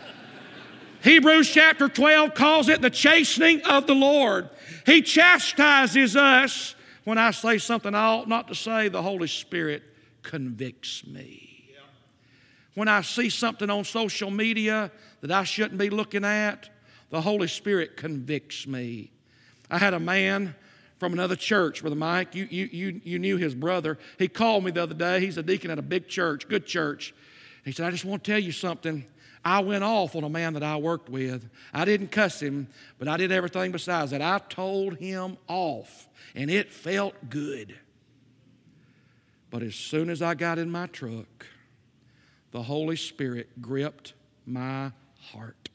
Hebrews chapter twelve calls it the chastening of the Lord. He chastises us. When I say something I ought not to say, the Holy Spirit convicts me. When I see something on social media that I shouldn't be looking at, the Holy Spirit convicts me. I had a man from another church, Brother Mike. You, you, you, you knew his brother. He called me the other day. He's a deacon at a big church, good church. He said, I just want to tell you something. I went off on a man that I worked with. I didn't cuss him, but I did everything besides that. I told him off, and it felt good. But as soon as I got in my truck, the Holy Spirit gripped my heart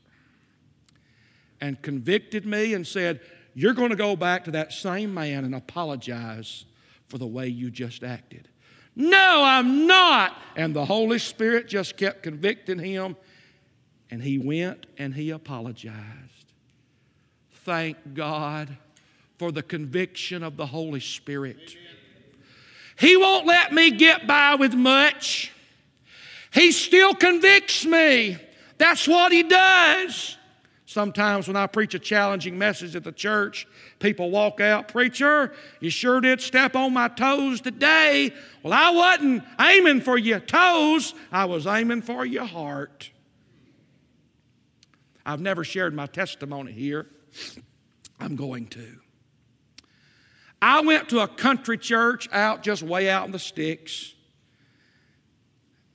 and convicted me and said, you're going to go back to that same man and apologize for the way you just acted. No, I'm not. And the Holy Spirit just kept convicting him, and he went and he apologized. Thank God for the conviction of the Holy Spirit. He won't let me get by with much. He still convicts me. That's what He does. Sometimes when I preach a challenging message at the church, people walk out, preacher, you sure did step on my toes today. Well, I wasn't aiming for your toes. I was aiming for your heart. I've never shared my testimony here. I'm going to. I went to a country church out just way out in the sticks.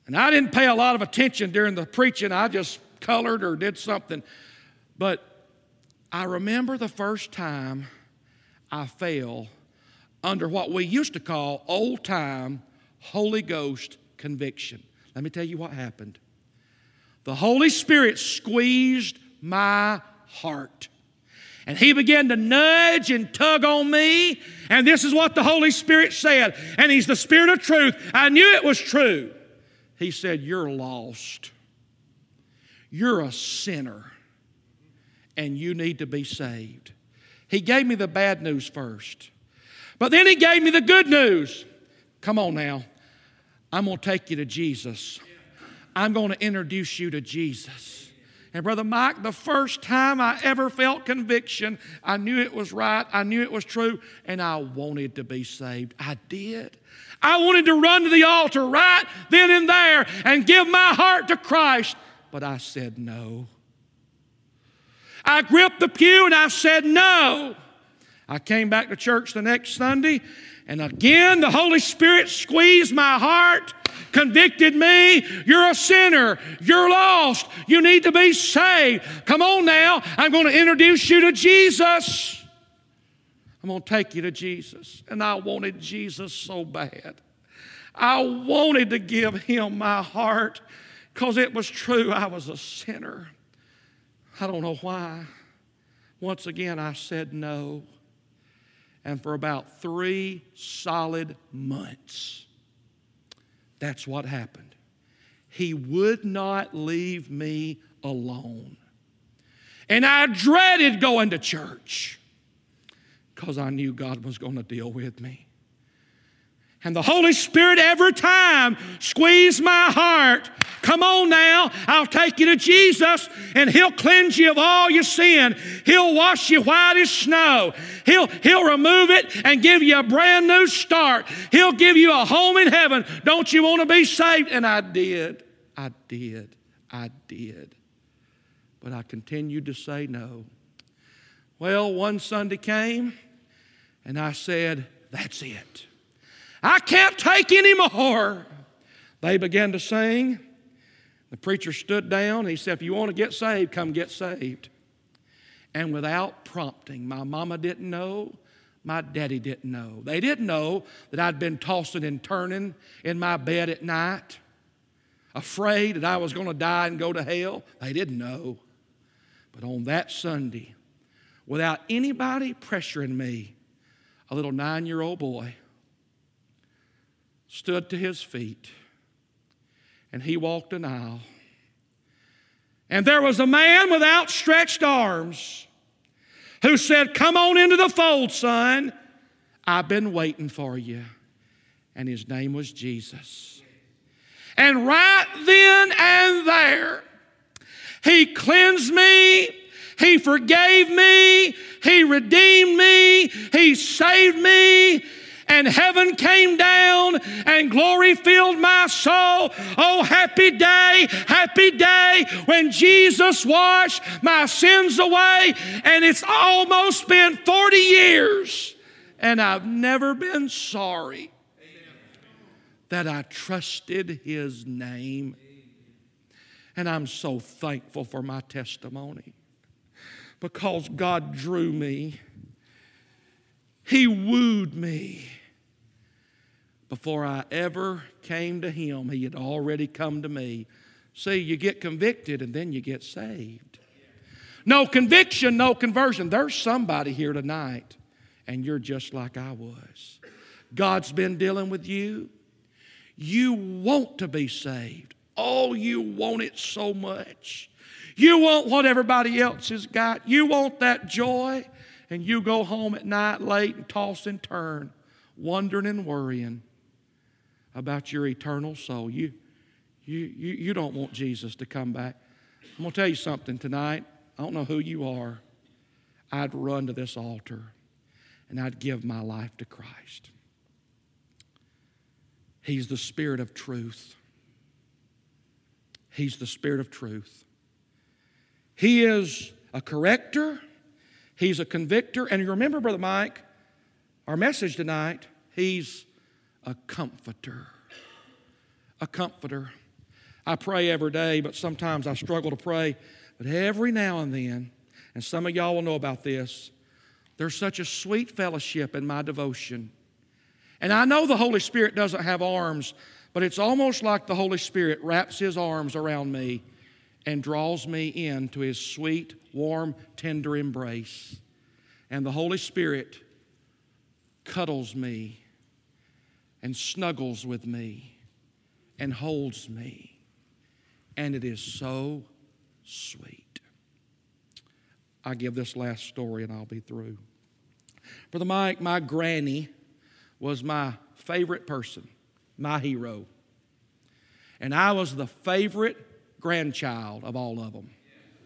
And I didn't pay a lot of attention during the preaching. I just colored or did something. But I remember the first time I fell under what we used to call old-time Holy Ghost conviction. Let me tell you what happened. The Holy Spirit squeezed my heart. And He began to nudge and tug on me. And this is what the Holy Spirit said. And He's the Spirit of truth. I knew it was true. He said, you're lost. You're a sinner. And you need to be saved. He gave me the bad news first. But then He gave me the good news. Come on now. I'm going to take you to Jesus. I'm going to introduce you to Jesus. And Brother Mike, the first time I ever felt conviction, I knew it was right, I knew it was true, and I wanted to be saved. I did. I wanted to run to the altar right then and there and give my heart to Christ, but I said no. I gripped the pew and I said no. I came back to church the next Sunday, and again the Holy Spirit squeezed my heart, convicted me. You're a sinner. You're lost. You need to be saved. Come on now. I'm going to introduce you to Jesus. I'm going to take you to Jesus. And I wanted Jesus so bad. I wanted to give Him my heart because it was true. I was a sinner. I don't know why. Once again, I said no. And for about three solid months, that's what happened. He would not leave me alone. And I dreaded going to church because I knew God was going to deal with me. And the Holy Spirit every time squeezed my heart. Come on now, I'll take you to Jesus and He'll cleanse you of all your sin. He'll wash you white as snow. He'll, he'll remove it and give you a brand new start. He'll give you a home in heaven. Don't you want to be saved? And I did. I did. I did. But I continued to say no. Well, one Sunday came and I said, that's it. I can't take any more. They began to sing. The preacher stood down. He said, if you want to get saved, come get saved. And without prompting, my mama didn't know, my daddy didn't know. They didn't know that I'd been tossing and turning in my bed at night, afraid that I was going to die and go to hell. They didn't know. But on that Sunday, without anybody pressuring me, a little nine-year-old boy stood to his feet, and he walked an aisle. And there was a man with outstretched arms who said, come on into the fold, son. I've been waiting for you. And his name was Jesus. And right then and there, He cleansed me. He forgave me. He redeemed me. He saved me. And heaven came down and glory filled my soul. Oh, happy day, happy day when Jesus washed my sins away. And it's almost been forty years. And I've never been sorry that I trusted His name. And I'm so thankful for my testimony because God drew me. He wooed me. Before I ever came to Him, He had already come to me. See, you get convicted and then you get saved. No conviction, no conversion. There's somebody here tonight, and you're just like I was. God's been dealing with you. You want to be saved. Oh, you want it so much. You want what everybody else has got. You want that joy. And you go home at night late and toss and turn, wondering and worrying about your eternal soul. You, you, you, you don't want Jesus to come back. I'm going to tell you something tonight. I don't know who you are. I'd run to this altar and I'd give my life to Christ. He's the Spirit of truth. He's the Spirit of truth. He is a corrector. He's a convictor. And you remember, Brother Mike, our message tonight, He's a comforter. A comforter. I pray every day, but sometimes I struggle to pray. But every now and then, and some of y'all will know about this, there's such a sweet fellowship in my devotion. And I know the Holy Spirit doesn't have arms, but it's almost like the Holy Spirit wraps His arms around me and draws me into His sweet, warm, tender embrace. And the Holy Spirit cuddles me and snuggles with me and holds me. And it is so sweet. I give this last story and I'll be through. Brother Mike, my granny was my favorite person, my hero. And I was the favorite grandchild of all of them.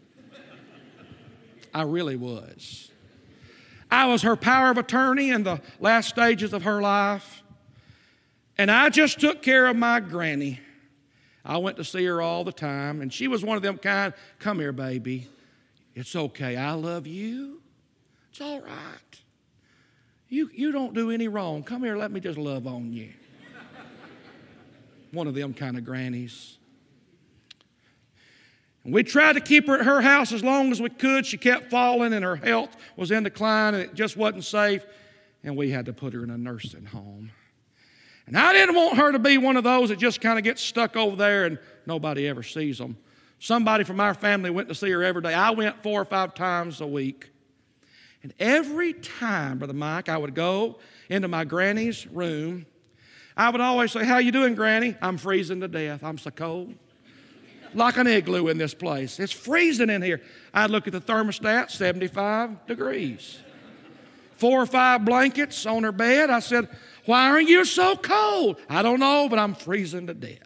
I really was. I was her power of attorney in the last stages of her life. And I just took care of my granny. I went to see her all the time. And she was one of them kind, come here, baby. It's okay. I love you. It's all right. You, you don't do any wrong. Come here, let me just love on you. One of them kind of grannies. And we tried to keep her at her house as long as we could. She kept falling and her health was in decline and it just wasn't safe. And we had to put her in a nursing home. And I didn't want her to be one of those that just kind of gets stuck over there and nobody ever sees them. Somebody from our family went to see her every day. I went four or five times a week. And every time, Brother Mike, I would go into my granny's room, I would always say, how you doing, Granny? I'm freezing to death. I'm so cold. Like an igloo in this place. It's freezing in here. I'd look at the thermostat, seventy-five degrees. Four or five blankets on her bed. I said, why are you so cold? I don't know, but I'm freezing to death.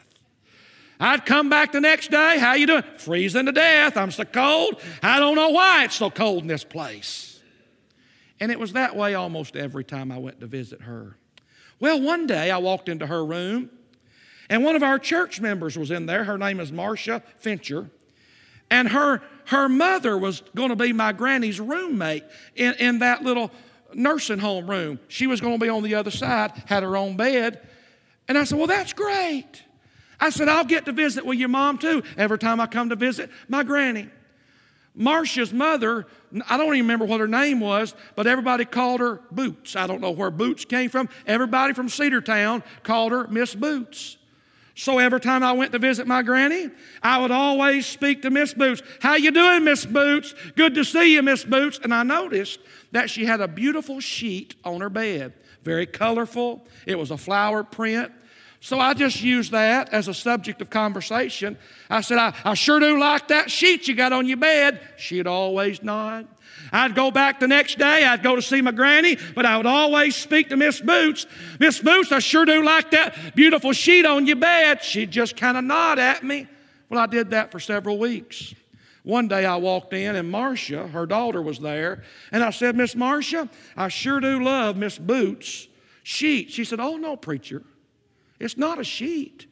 I'd come back the next day. How you doing? Freezing to death. I'm so cold. I don't know why it's so cold in this place. And it was that way almost every time I went to visit her. Well, one day I walked into her room, and one of our church members was in there. Her name is Marcia Fincher. And her, her mother was going to be my granny's roommate in, in that little nursing home room. She was going to be on the other side, had her own bed. And I said, well, that's great. I said, I'll get to visit with your mom too every time I come to visit my granny. Marcia's mother, I don't even remember what her name was, but everybody called her Boots. I don't know where Boots came from. Everybody from Cedartown called her Miss Boots. So every time I went to visit my granny, I would always speak to Miss Boots. How you doing, Miss Boots? Good to see you, Miss Boots. And I noticed that she had a beautiful sheet on her bed, very colorful. It was a flowered print. So I just used that as a subject of conversation. I said, I, I sure do like that sheet you got on your bed. She'd always nod. I'd go back the next day. I'd go to see my granny, but I would always speak to Miss Boots. Miss Boots, I sure do like that beautiful sheet on your bed. She'd just kind of nod at me. Well, I did that for several weeks. One day I walked in, and Marcia, her daughter, was there. And I said, Miss Marcia, I sure do love Miss Boots' sheet. She said, oh, no, preacher. It's not a sheet.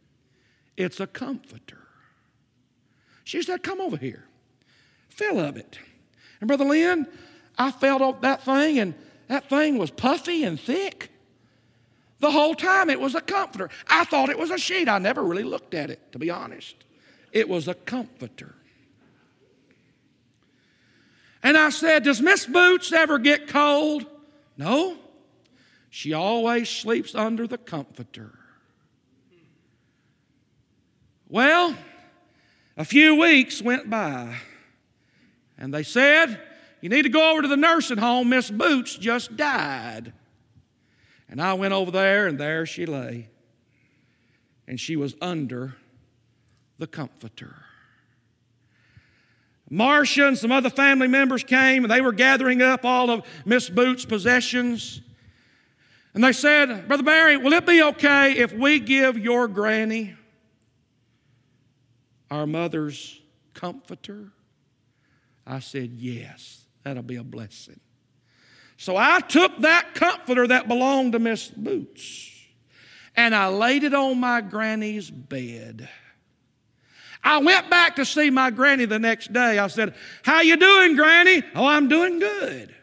It's a comforter. She said, come over here. Feel of it. And Brother Lynn, I felt of that thing, and that thing was puffy and thick. The whole time it was a comforter. I thought it was a sheet. I never really looked at it, to be honest. It was a comforter. And I said, does Miss Boots ever get cold? No. She always sleeps under the comforter. Well, a few weeks went by, and they said, you need to go over to the nursing home. Miss Boots just died. And I went over there, and there she lay. And she was under the comforter. Marcia and some other family members came, and they were gathering up all of Miss Boots' possessions. And they said, Brother Barry, will it be okay if we give your granny our mother's comforter? I said, yes, that'll be a blessing. So I took that comforter that belonged to Miss Boots, and I laid it on my granny's bed. I went back to see my granny the next day. I said, how you doing, Granny? Oh, I'm doing good.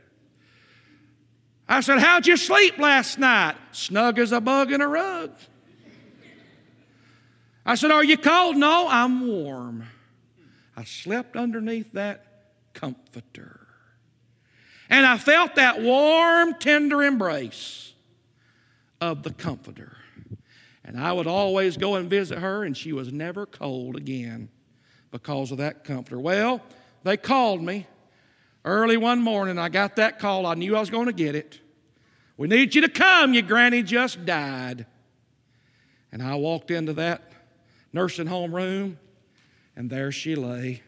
I said, how'd you sleep last night? Snug as a bug in a rug. I said, are you cold? No, I'm warm. I slept underneath that comforter. And I felt that warm, tender embrace of the comforter. And I would always go and visit her, and she was never cold again because of that comforter. Well, they called me early one morning. I got that call. I knew I was going to get it. We need you to come. Your granny just died. And I walked into that nursing home room, and there she lay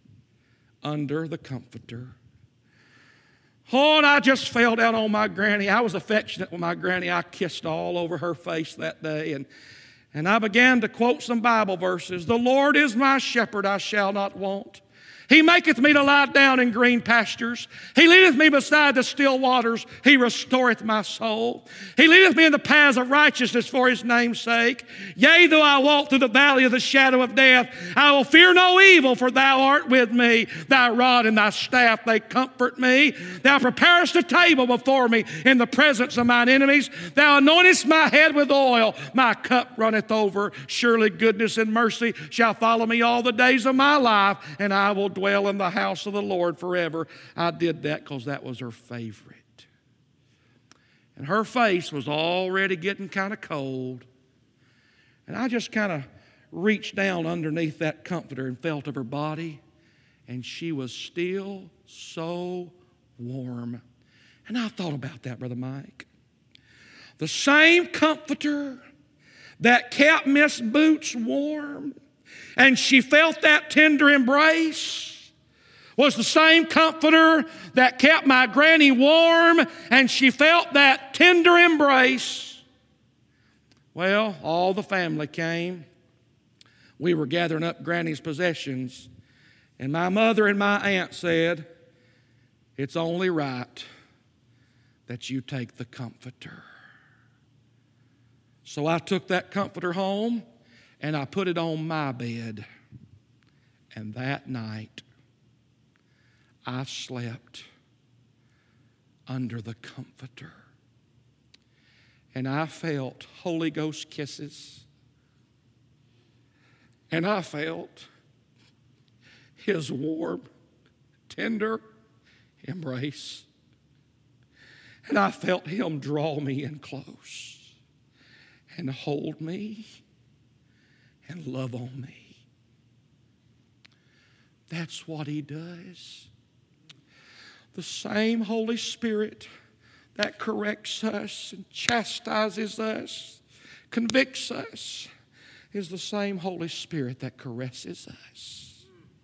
under the comforter. Oh, and I just fell down on my granny. I was affectionate with my granny. I kissed all over her face that day. And, and I began to quote some Bible verses. The Lord is my shepherd, I shall not want. He maketh me to lie down in green pastures. He leadeth me beside the still waters. He restoreth my soul. He leadeth me in the paths of righteousness for His name's sake. Yea, though I walk through the valley of the shadow of death, I will fear no evil, for Thou art with me. Thy rod and Thy staff, they comfort me. Thou preparest a table before me in the presence of mine enemies. Thou anointest my head with oil. My cup runneth over. Surely goodness and mercy shall follow me all the days of my life, and I will dwell in the house of the Lord forever. I did that because that was her favorite. And her face was already getting kind of cold. And I just kind of reached down underneath that comforter and felt of her body. And she was still so warm. And I thought about that, Brother Mike. The same comforter that kept Miss Boots warm, and she felt that tender embrace, was the same comforter that kept my granny warm, and she felt that tender embrace. Well, all the family came. We were gathering up Granny's possessions, and my mother and my aunt said, it's only right that you take the comforter. So I took that comforter home, and I put it on my bed. And that night, I slept under the comforter. And I felt Holy Ghost kisses. And I felt His warm, tender embrace. And I felt Him draw me in close and hold me and love on me. That's what He does. The same Holy Spirit that corrects us and chastises us, convicts us, is the same Holy Spirit that caresses us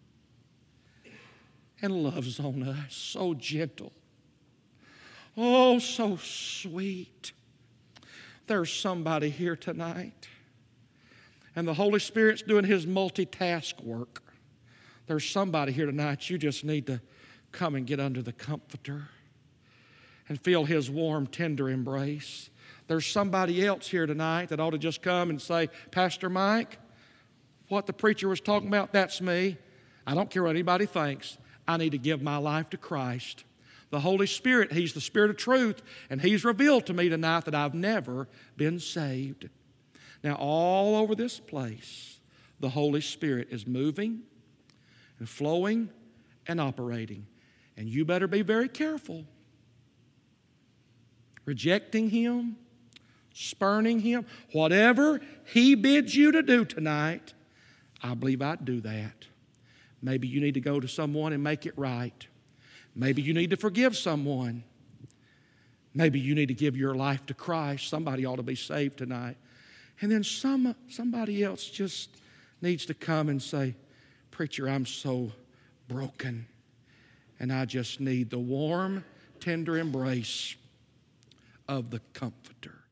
and loves on us. So gentle. Oh, so sweet. There's somebody here tonight, and the Holy Spirit's doing His multitask work. There's somebody here tonight, you just need to come and get under the comforter and feel His warm, tender embrace. There's somebody else here tonight that ought to just come and say, Pastor Mike, what the preacher was talking about, that's me. I don't care what anybody thinks. I need to give my life to Christ. The Holy Spirit, He's the Spirit of truth, and He's revealed to me tonight that I've never been saved. Now, all over this place, the Holy Spirit is moving and flowing and operating. And you better be very careful. Rejecting Him, spurning Him, whatever He bids you to do tonight, I believe I'd do that. Maybe you need to go to someone and make it right. Maybe you need to forgive someone. Maybe you need to give your life to Christ. Somebody ought to be saved tonight. And then some, somebody else just needs to come and say, Preacher, I'm so broken, and I just need the warm, tender embrace of the Comforter.